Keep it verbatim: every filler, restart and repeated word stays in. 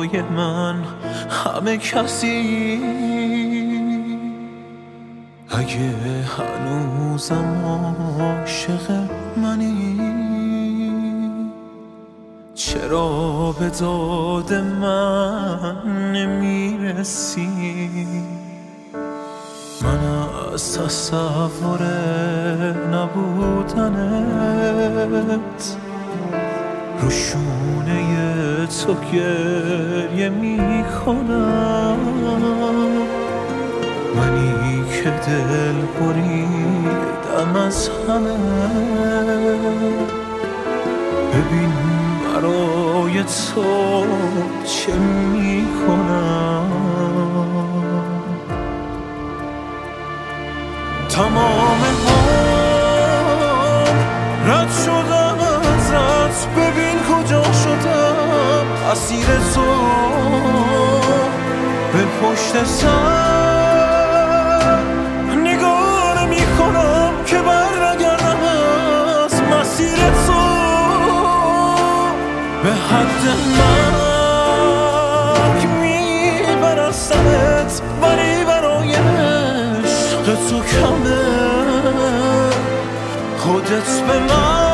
برای من همه کسی. اگه هنوزم عاشق منی چرا به داد من نمیرسی؟ من از تصور نبودنت رو شونه تو گریه میکنم. منی که دل بریدم از همه، ببین برای تو چه میکنم. تمام هم رد شدم ازت، ببین کجا شدم اسیر تو. به پشت سر نگاه نمی کنم که بر نگردم از مسیر تو. به حد مرگ میبرستمت، ولی برای عشق تو کمه. خودت به من